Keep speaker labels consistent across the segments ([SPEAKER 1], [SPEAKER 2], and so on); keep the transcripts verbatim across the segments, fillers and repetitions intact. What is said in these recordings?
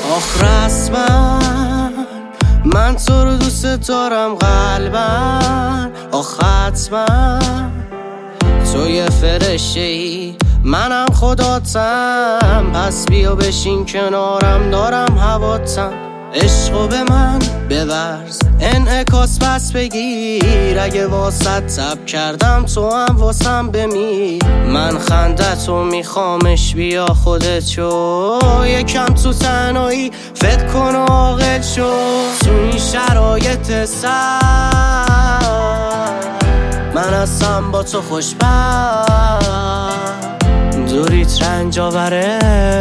[SPEAKER 1] آخ رسما من تو رو دوست دارم قلبا، آخ حتما تو یه فرشته ای منم خداتم، پس بیا بشین کنارم دارم هواتم. عشقو به من بورز انعکاس پس بگیر، اگه واسط تب کردم تو هم واسم بمیر. من خندتو میخوامش بیا خودت شو، یکم تو تنهایی فکر کن و عاقل شو. تو این شرایط سخت من هستم با تو خوشبخت، دوریت رنج آوره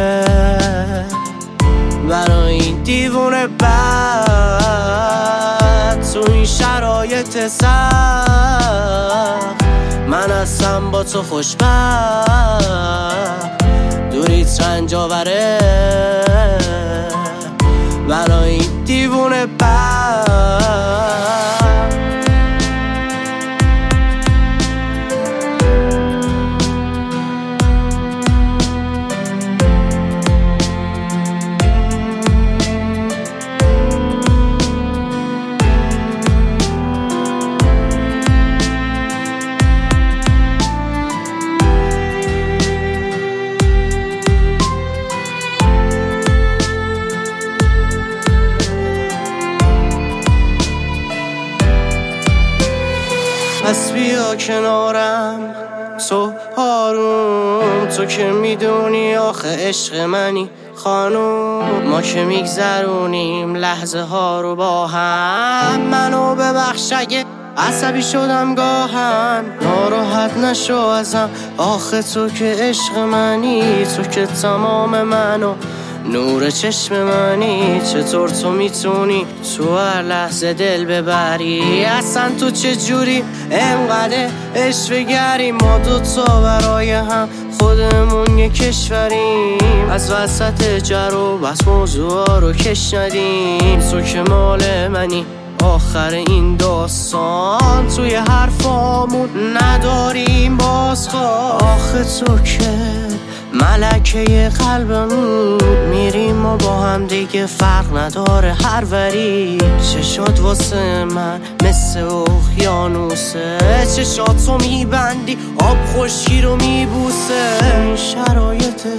[SPEAKER 1] برای این دیوونه بد. تو این شرایط سخت من هستم با تو خوشبخت، دوریت رنج آوره برای این دیوونه بد. پس بیا کنارم تو آروم، تو که میدونی آخه عشق منی خانوم. ما که میگذرونیم لحظه ها رو با هم، منو ببخش اگه عصبی شدم گاهم، ناراحت نشو ازم آخه تو که عشق منی، تو که تمام منو نور چشم منی. چطور تو میتونی تو هر لحظه دل ببری، اصلا تو چجوری انقدر عشق بگری. ما دوتا برای هم خودمون یه کشوریم، از وسط جر و بس موضوع رو کش ندیم. تو که مال منی آخر این داستان، توی حرفامون نداریم بازخواه. آخه تو که ملکه قلبمون، میریم و با هم دیگه فرق نداره هر وری. چشات واسه من مثل اقیانوسه، چشاتو میبندی آب خشکی رو میبوسه. این شرایط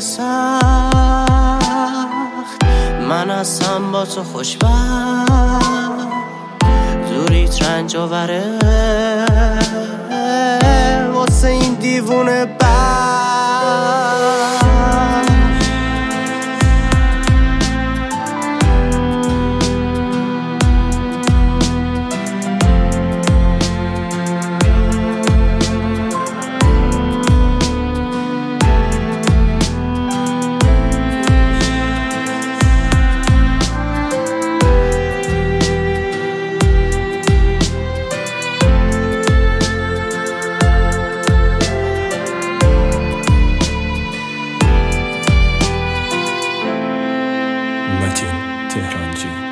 [SPEAKER 1] سخت من هستم با تو خوشبخت، دوریت رنج آوره واسه این دیوونه بد.
[SPEAKER 2] متین تهرانجی.